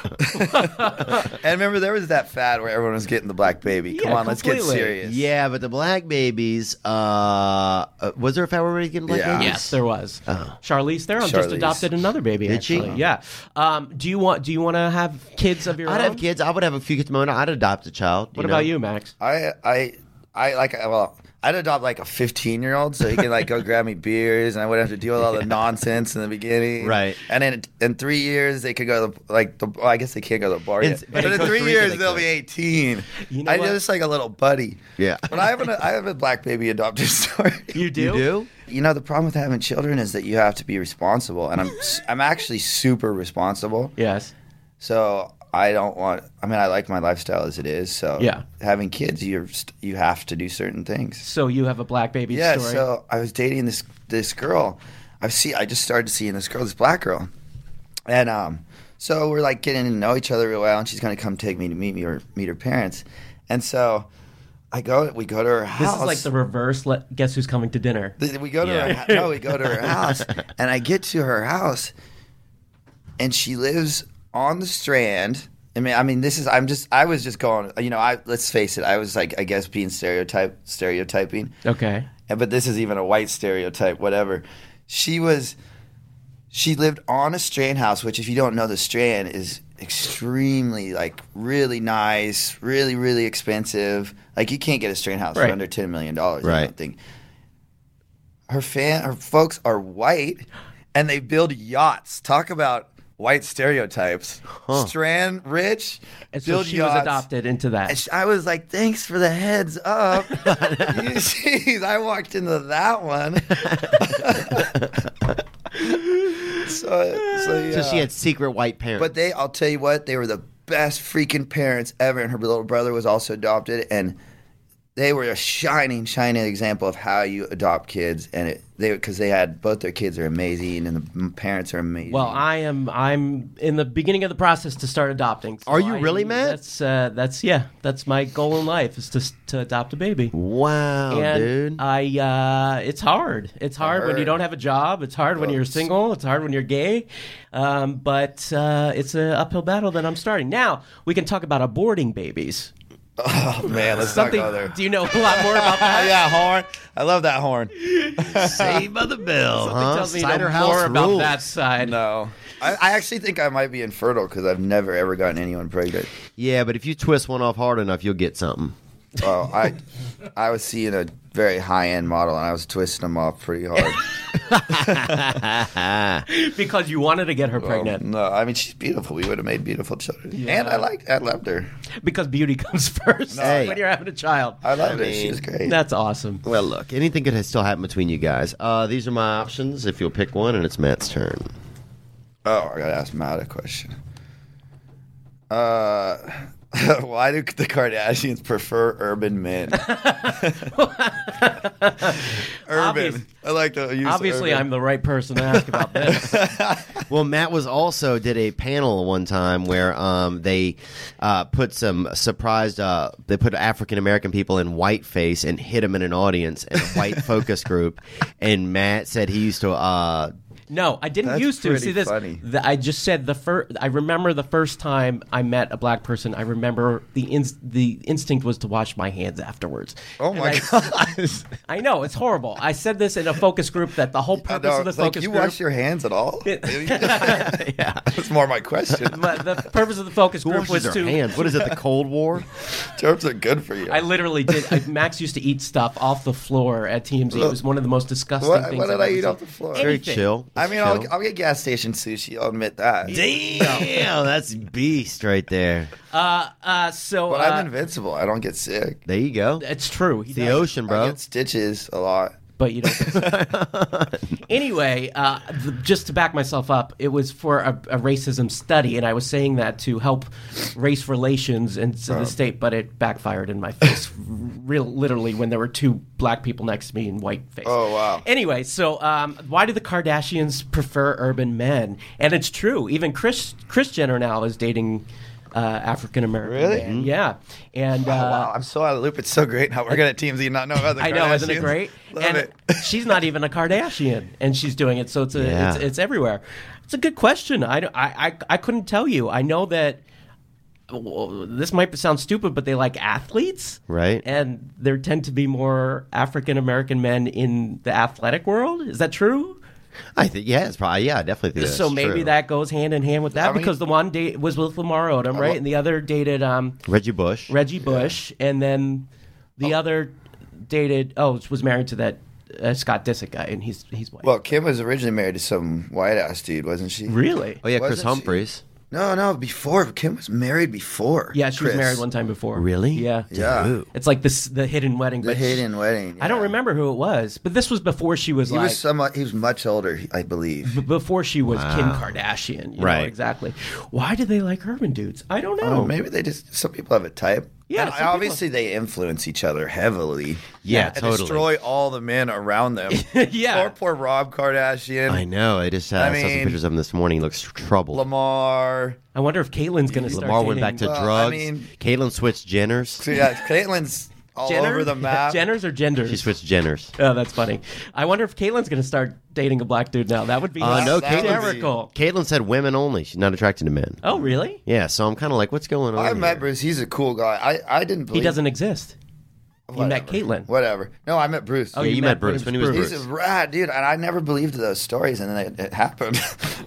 And remember, there was that fad where everyone was getting the black baby. Come Yeah, on, let's get completely. serious. Yeah, but the black babies. Uh, uh, was there a fad where we were getting black Yeah. babies? Yes, there was. Oh. Charlize Theron just Charlize. adopted another baby. Did she? actually. Yeah. Um, do you want Do you want to have kids of your I'd own? have kids. I would have a few kids of my own. I'd adopt a child. What know? about you, Max? I, I, I like. Well, I'd adopt like a fifteen year old so he can like go grab me beers, and I wouldn't have to deal with all the nonsense in the beginning. Right. And then in three years they could go to the, like the. Well, I guess they can't go to the bar In- yet. but But in in Costa three Rica years they they'll could. be eighteen. You know I what? just like a little buddy. Yeah. But I have an I have a black baby adopted story. You do? You do? You know, the problem with having children is that you have to be responsible, and I'm s- I'm actually super responsible. Yes. So I don't want. I mean, I like my lifestyle as it is. So Yeah. having kids, you you have to do certain things. So you have a black baby Yeah. story. So I was dating this this girl. I see. I just started seeing this girl, this black girl, and um, so we're like getting to know each other real well, and she's gonna come take me to meet me or meet her parents, and so I go. We go to her house. This is like the reverse. Let, guess who's coming to dinner? Th- We go to Yeah. her. hou- No, we go to her house, and I get to her house, and she lives on the Strand. I mean, I mean, this is. I'm just. I was just going. You know, I let's face it. I was like, I guess, being stereotype, stereotyping. Okay. And but this is even a white stereotype. Whatever. She was. She lived on a Strand house, which, if you don't know, the Strand is extremely, like, really nice, really, really expensive. Like, you can't get a Strand house Right. for under ten million dollars. I Right. don't think. Her fan, her folks are white, and they build yachts. Talk about white stereotypes. Strand rich, And so build she yachts. was adopted into that. And sh- I was like, thanks for the heads up. You see, I walked into that one. so, so, yeah. So she had secret white parents. But they, I'll tell you what, they were the best freaking parents ever. And her little brother was also adopted. And they were a shining, shining example of how you adopt kids. And it, they, because they had, both their kids are amazing and the m- parents are amazing. Well, I am. I'm in the beginning of the process to start adopting. So Are you I- really, Matt? That's uh, that's yeah. That's my goal in life is to to adopt a baby. wow, and dude. I, uh, it's hard. It's hard when you Hard. don't have a job. It's hard when you're single. It's hard when you're gay. Um, but uh, it's an uphill battle that I'm starting. Now we can talk about aborting babies. oh, man, let's Something. not go there. Do you know a lot more about that? yeah, horn. I love that horn. Saved by the bell, Something huh? tells me you Cider know house more about rules. that side. No. I, I actually think I might be infertile because I've never ever gotten anyone pregnant. Yeah, but if you twist one off hard enough, you'll get something. Well, I I was seeing a very high end model and I was twisting them off pretty hard. Because you wanted to get her Well, pregnant. no, I mean she's beautiful. We would have made beautiful children, and I liked, I loved her. Because beauty comes first Hey. when you're having a child. I loved I her. She mean, was great. That's awesome. Well, look, anything could still happen between you guys. Uh, these are my options. If you'll pick one, and it's Matt's turn. Oh, I gotta ask Matt a question. Uh, why do the Kardashians prefer urban men? urban. Obvious- I like to use. Obviously, urban. I'm the right person to ask about this. Well, Matt was also did a panel one time where um, they uh, put some surprised. Uh, they put African American people in whiteface and hit them in an audience in a white focus group, and Matt said he used to. Uh, No, I didn't That's used to. pretty See this? funny. The, I just said the first. I remember the first time I met a black person. I remember the ins- the instinct was to wash my hands afterwards. Oh And my I, gosh! I know it's horrible. I said this in a focus group that the whole I purpose know, of the it's like, focus you group. wash your hands at all? yeah. That's more my question. But the purpose of the focus who group washes was their to. hands? What is it? The Cold War? Germs are good for you. I literally did. I, Max used to eat stuff off the floor at T M Z. It was one of the most disgusting What- things. what did I've I ever eat seen. off the floor? Very Anything. chill. I mean, Chill. I'll, I'll get gas station sushi. I'll admit that. Damn, that's beast right there. Uh, uh, so But uh, I'm invincible. I don't get sick. There you go. it's true. He The does. ocean, I bro. get stitches a lot. But you don't. Anyway, uh, th- just to back myself up, it was for a, a racism study, and I was saying that to help race relations in the state, but it backfired in my face, real literally when there were two black people next to me in white face. Oh, wow. Anyway, so um, why do the Kardashians prefer urban men? And it's true. Even Chris Chris Jenner now is dating. Uh, African American Really? man. Yeah, and Oh, uh, wow, I'm so out of the loop. It's so great how we're going to T M Z not know about the I know, isn't it Kardashians. great? Love and it. she's not even a Kardashian, and she's doing it, so it's a, Yeah. it's, it's everywhere. It's a good question. I, I, I, I couldn't tell you. I know that well, this might sound stupid, but they like athletes, Right. And there tend to be more African American men in the athletic world. Is that true? I think yeah, it's probably yeah, I definitely think So that's maybe true. that goes hand in hand with that I mean- because the one date was with Lamar Odom, right, and the other dated um, Reggie Bush. Reggie Bush, and then the other dated oh was married to that uh, Scott Disick guy, and he's he's white. Well, Kim was originally married to some white ass dude, wasn't she? Really? Oh yeah, Chris Wasn't she? Humphries. No, no, before. Kim was married before. Yeah, she was Chris. married one time before. Really? Yeah. Yeah. Dude. It's like this the hidden wedding. The but hidden wedding. I don't yeah. remember who it was, but this was before she was He like was somewhat. He was much older, I believe. b- before she was Kim Kardashian. You know, Right. exactly. Why do they like urban dudes? I don't know. Oh, maybe they just. Some people have a type. Yeah, And some people- obviously they influence each other heavily. Yeah, and totally. destroy all the men around them. Yeah. Poor, poor Rob Kardashian. I know. I just uh, I saw some mean- pictures of him this morning. He looks troubled. Lamar. I wonder if Caitlin's going to start Lamar went dating- back to Well, I drugs. mean- Caitlyn switched Jenners. So yeah, Caitlin's all Jenner? over the map. Jenners or genders? She switched Jenners. Oh, that's funny. I wonder if Caitlin's going to start dating a black dude now. That would be Uh, no, that would be- hysterical. Caitlyn said women only. She's not attracted to men. Oh, really? Yeah, so I'm kind of like, what's going on? I met here? Bruce. He's a cool guy. I, I didn't believe He doesn't exist. You met Whatever. Caitlyn. Whatever. No, I met Bruce. Oh, Yeah, you met Bruce when he was He's Bruce. a rad dude, and I never believed those stories, and then it, it happened.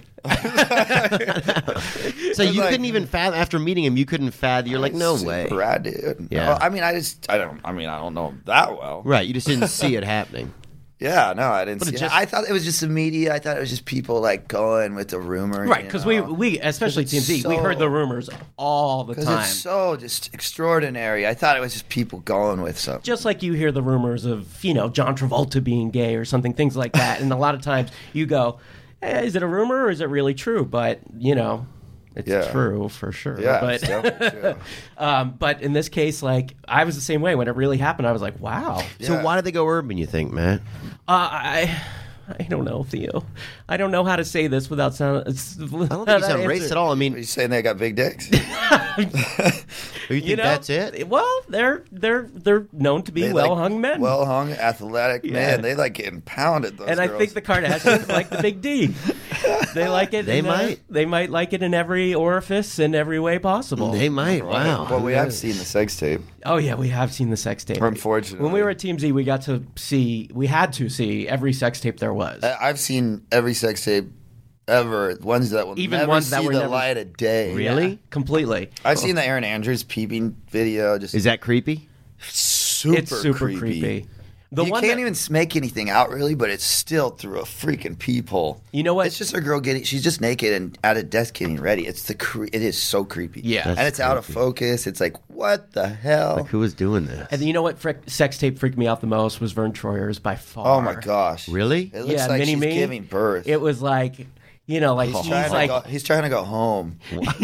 So you like- couldn't even fathom after meeting him. You couldn't fathom. You're like, no Super way. rad dude. Yeah. No, I mean, I just, I don't, I mean, I don't know him that well. Right. You just didn't see it happening. Yeah, no, I didn't. But See it it. just- I thought it was just the media. I thought it was just people like going with the rumor, Right, you because know? we, we, especially T M Z, so- we heard the rumors all the Because time. it's so just extraordinary. I thought it was just people going with something. Just like you hear the rumors of, you know, John Travolta being gay or something, things like that. And a lot of times you go, hey, is it a rumor or is it really true? But, you know, it's Yeah. true for sure. Yeah, but, it's definitely true. um, but in this case, like, I was the same way. When it really happened, I was like, wow. So Yeah. why did they go urban? You think, Matt? Uh, I I don't know, Theo. I don't know how to say this without sound. It's, I don't think you sound racist at all. I Are mean, you saying they got big dicks? do you think You know, that's it? Well, they're they're they're known to be They well like hung men. Well hung, athletic Yeah. men. They like getting pounded. Those and I girls. think the Kardashians like the big D. They like it. They in, uh, might. they might like it in every orifice in every way possible. They might. Wow. Well, we have seen the sex tape. Oh yeah, we have seen the sex tape. Unfortunately. when we were at T M Z, we got to see. We had to see every sex tape there was. I- I've seen every sex tape ever. Ones that will Even never ones see that were the never- light of day. Really? Yeah, completely. I've seen the Aaron Andrews peeping video. Just Is that creepy? super, it's super creepy. creepy. The you one can't that- even make anything out really, but it's still through a freaking peephole. You know what? It's just a girl getting. She's just naked and at a desk getting ready. It's the. Cre- it is so creepy. Yeah. and That's it's out of creepy. focus. It's like what the hell? Like, who was doing this? And you know what frick, sex tape freaked me out the most was Vern Troyer's by far. Oh my gosh! Really? It looks Yeah, like Mini she's Me. giving birth. It was like, you know, like he's, he's trying like, to go, he's trying to go home.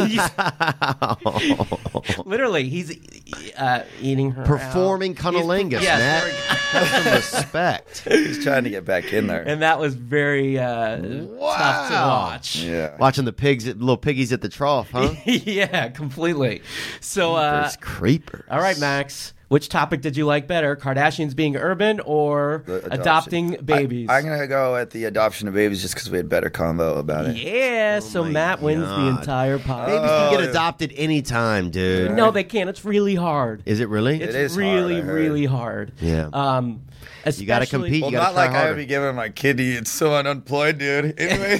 literally, he's uh, eating her Performing out. He's- cunnilingus, yes, Matt. there we go. Have some respect. He's trying to get back in there. And that was very uh, tough to watch. yeah. Watching the pigs, little piggies at the trough, huh? yeah, completely. So, uh, There's creepers. all right, Max. Which topic did you like better? Kardashians being urban or The adoption. adopting babies? I, I'm gonna go at the adoption of babies just because we had better combo about it. yeah, so my Matt wins the God. entire pod. Babies can Oh, get yeah. adopted anytime, dude. No, they can't. It's really hard. Is it really? It's It is hard, really, I heard. really hard. Yeah. Um, You gotta especially- compete. Well, You gotta not try like I harder. would be giving my kidney. It's so unemployed, dude. Anyway,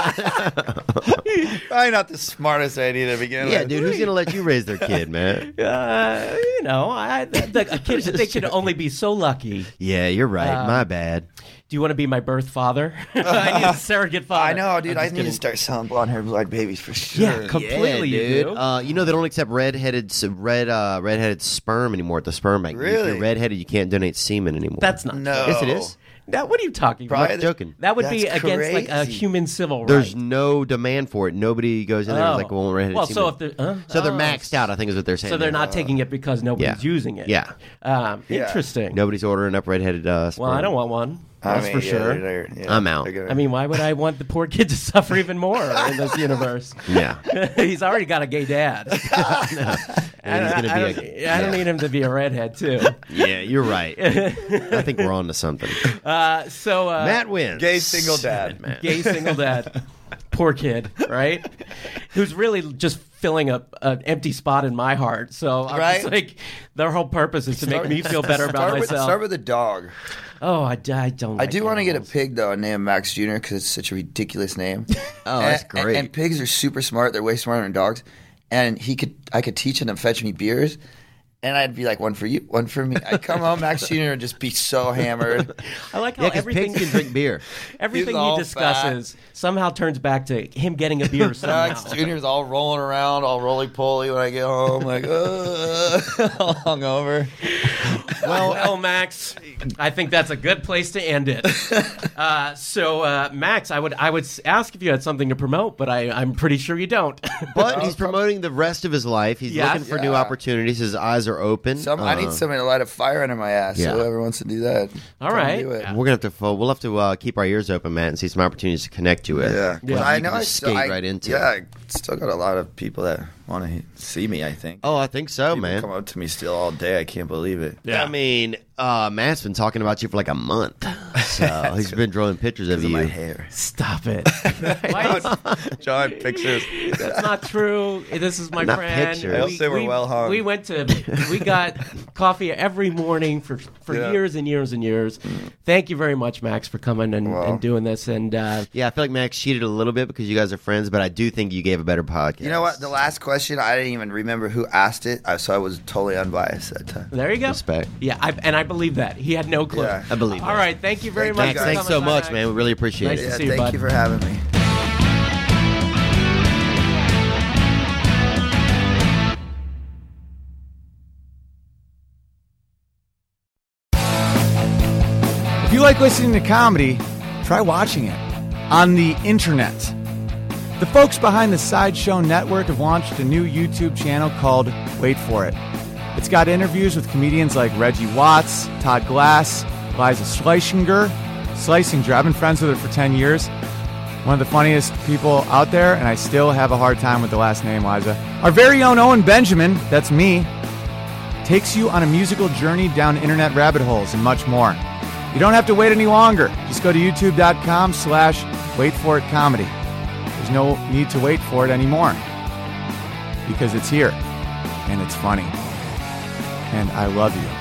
probably not the smartest idea to begin Yeah, with. dude. Who's gonna let you raise their kid, man? Uh, you know, I, the, a kid, they could only be so lucky. Yeah, you're right. Um, My bad. Do you want to be my birth father? I need a surrogate father. I know, dude. I'm I just need to kidding. start selling blonde hair, blonde babies for sure. Yeah, completely, yeah, you dude. do. Uh, you know they don't accept redheaded red uh, redheaded sperm anymore at the sperm bank. If Really? you're redheaded, you can't donate semen anymore. That's not No. true. Yes, it is. Now, what are you talking Probably about? I'm not joking. That would be That's against like a crazy. human civil right. There's no demand for it. Nobody goes in there and is like, well, redheaded well, semen. so if they're uh, so they're oh. maxed out, I think is what they're saying. So they're there. not taking it because nobody's Yeah. using it. Yeah. Um, Yeah. Interesting. Nobody's ordering up redheaded uh, sperm. Well, I don't want one. I That's mean, for yeah, sure. they're- they're- yeah, I'm out. they're gonna- I mean, why would I want the poor kid to suffer even more in this universe? Yeah. He's already got a gay dad. And he's gonna I, be don't, a- I don't need him to be a redhead too. Yeah, you're right. I think we're on to something. Uh, so uh, Matt wins. gay single dad. Man. gay single dad, poor kid, right? Who's really just filling up an empty spot in my heart. So I'm Right. just like, their whole purpose is to make me feel better about start with, myself. Start with a dog. Oh, I, I don't. I like do want to get a animals. pig though, and name Max Junior because it's such a ridiculous name. Oh, that's And- great. And, and pigs are super smart. They're way smarter than dogs. And he could, I could teach him to fetch me beers, and I'd be like, one for you, one for me. I'd come home, Max Junior would just be so hammered. I like how Yeah, because everything pigs can drink beer. everything all he discusses somehow turns back to him getting a beer somehow. Max Junior's all rolling around, all roly poly when I get home, like, uh, all hungover. Well, well, Max, I think that's a good place to end it. Uh, so, uh, Max, I would I would s- ask if you had something to promote, but I, I'm pretty sure you don't. But he's promoting the rest of his life. He's Yes. looking for new Yeah. opportunities. His eyes are open. Some, I Uh, need somebody to light a fire under my ass. Yeah. So whoever wants to do that, All come right. do it. Yeah. We're gonna have to. fo- We'll have to uh, keep our ears open, Matt, and see some opportunities to connect you with. Yeah, Yeah. Well, I You know can I just still, skate I- right into Yeah, it. I still got a lot of people that want to see me. I think. Oh, I think so, People man. come up to me still all day. I can't believe it. Yeah. I mean, uh, Matt's been talking about you for like a month. So he's been drawing pictures of Because of you. my hair. Stop it. Why is- Drawing pictures. That's not true. This is my Not friend. pictures. I hope they were well hung. We went to, we got coffee every morning for for Yeah. years and years and years. Thank you very much, Max, for coming and, Well. and doing this. And uh, Yeah, I feel like Max cheated a little bit because you guys are friends, but I do think you gave a better podcast. You know what? The last question, I didn't even remember who asked it, I- so I was totally unbiased that time. there you go. Respect. Yeah, I, and I believe that he had no clue. Yeah. I believe All that. right, thank you very Thank much. you, Max, for guys. thanks coming so by. much, man. We really appreciate Nice it. to Yeah, see you, thank bud. you for having me. If you like listening to comedy, try watching it on the internet. The folks behind the Sideshow Network have launched a new YouTube channel called Wait For It. It's got interviews with comedians like Reggie Watts, Todd Glass, Liza Schlesinger. Schlesinger, I've been friends with her for ten years. One of the funniest people out there, and I still have a hard time with the last name, Liza. Our very own Owen Benjamin, that's me, takes you on a musical journey down internet rabbit holes and much more. You don't have to wait any longer. Just go to youtube.com slash wait for it comedy. There's no need to wait for it anymore because it's here and it's funny. And I love you.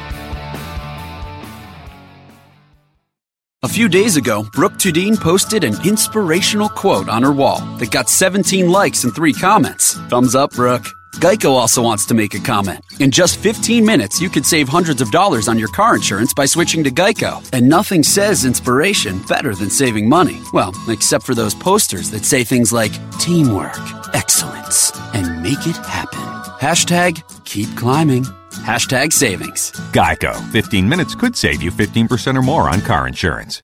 A few days ago, Brooke Tudine posted an inspirational quote on her wall that got seventeen likes and three comments. Thumbs up, Brooke. Geico also wants to make a comment. In just fifteen minutes, you could save hundreds of dollars on your car insurance by switching to Geico. And nothing says inspiration better than saving money. Well, except for those posters that say things like teamwork, excellence, and make it happen. Hashtag keep climbing. Hashtag savings. Geico. fifteen minutes could save you fifteen percent or more on car insurance.